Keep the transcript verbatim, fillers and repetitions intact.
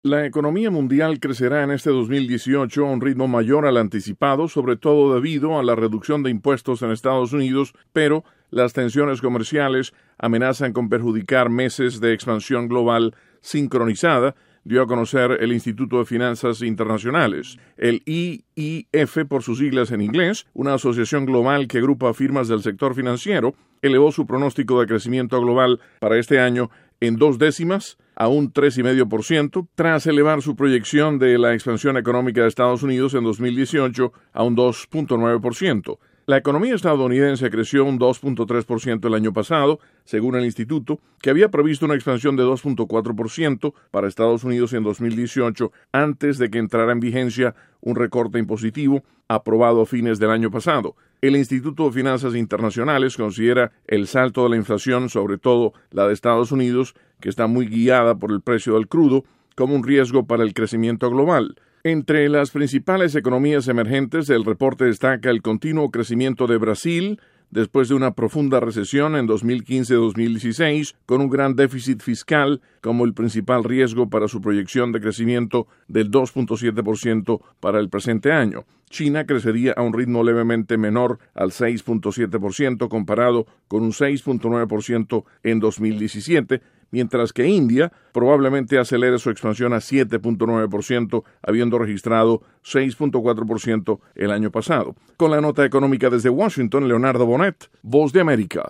La economía mundial crecerá en este dos mil dieciocho a un ritmo mayor al anticipado, sobre todo debido a la reducción de impuestos en Estados Unidos, pero las tensiones comerciales amenazan con perjudicar meses de expansión global sincronizada, dio a conocer el Instituto de Finanzas Internacionales. El I I F, por sus siglas en inglés, una asociación global que agrupa firmas del sector financiero, elevó su pronóstico de crecimiento global para este año en dos décimas a un tres coma cinco por ciento, tras elevar su proyección de la expansión económica de Estados Unidos en dos mil dieciocho a un dos punto nueve por ciento. La economía estadounidense creció un dos punto tres por ciento el año pasado, según el instituto, que había previsto una expansión de dos punto cuatro por ciento para Estados Unidos en dos mil dieciocho, antes de que entrara en vigencia un recorte impositivo aprobado a fines del año pasado. El Instituto de Finanzas Internacionales considera el salto de la inflación, sobre todo la de Estados Unidos, que está muy guiada por el precio del crudo, como un riesgo para el crecimiento global. Entre las principales economías emergentes, el reporte destaca el continuo crecimiento de Brasil, después de una profunda recesión en dos mil quince a dos mil dieciséis, con un gran déficit fiscal como el principal riesgo para su proyección de crecimiento del dos punto siete por ciento para el presente año. China crecería a un ritmo levemente menor al seis punto siete por ciento comparado con un seis punto nueve por ciento en dos mil diecisiete, mientras que India probablemente acelere su expansión a siete punto nueve por ciento, habiendo registrado seis punto cuatro por ciento el año pasado. Con la nota económica desde Washington, Leonardo Bonet, Voz de América.